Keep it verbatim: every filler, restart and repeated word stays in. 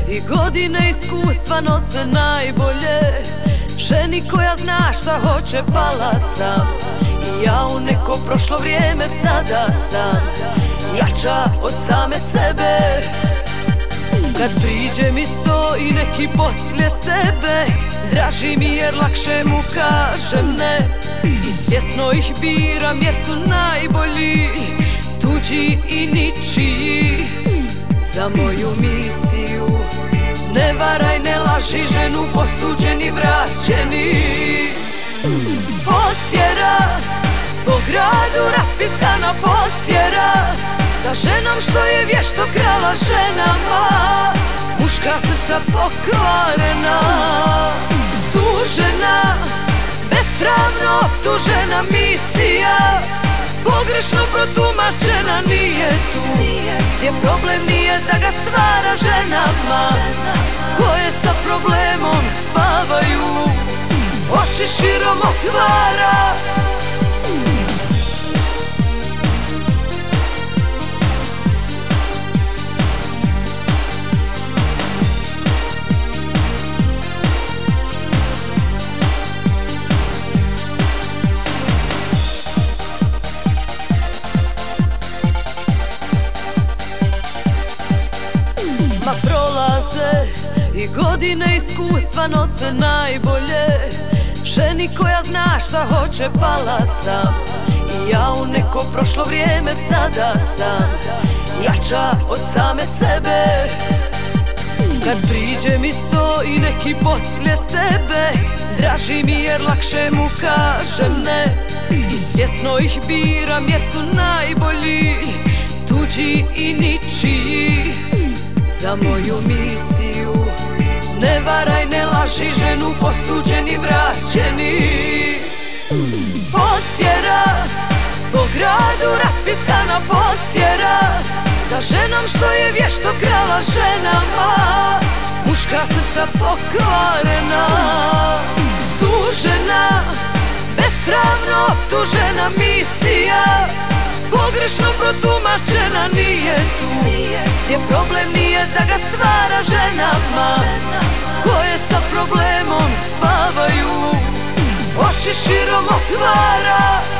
i godine iskustva nose najbolje. Ženi koja zna šta hoće pala sam, i ja u neko prošlo vrijeme sada sam jača od same sebe. Kad priđe mi sto i neki poslije tebe, draži mi jer lakše mu kažem ne. I svjesno ih biram jer su najbolji, tuđi i ničiji. Za moju misiju ne varaj, ne laži, ženu posuđeni vraćeni. Potjera, po gradu raspisana potjera, za ženom što je vješto krala ženama. Muška srca pokvarena, tužena, bespravno optužena misija, pogrešno protumačena nije tu. Gdje problem nije da ga stvara ženama koje sa problemom spavaju, oči širom otvara. Ma prolaze i godine iskustva nose najbolje. Ženi koja zna šta hoće pala sam, i ja u neko prošlo vrijeme sada sam jača od same sebe. Kad priđe mi sto i neki poslije tebe, draži mi jer lakše mu kažem ne. I svjesno ih biram jer su najbolji, tuđi i ničiji. Za moju misiju ne varaj, ne laži, ženu posuđeni vraćeni. Potjera, po gradu raspisana potjera, za ženom što je vješto krala ženama. Muška srca pokvarena, tužena, bespravno optužena misija, pogrešno protumačena nije tu. Gdje problem nije da ga stvara ženama koje sa problemom spavaju, oči širom otvara.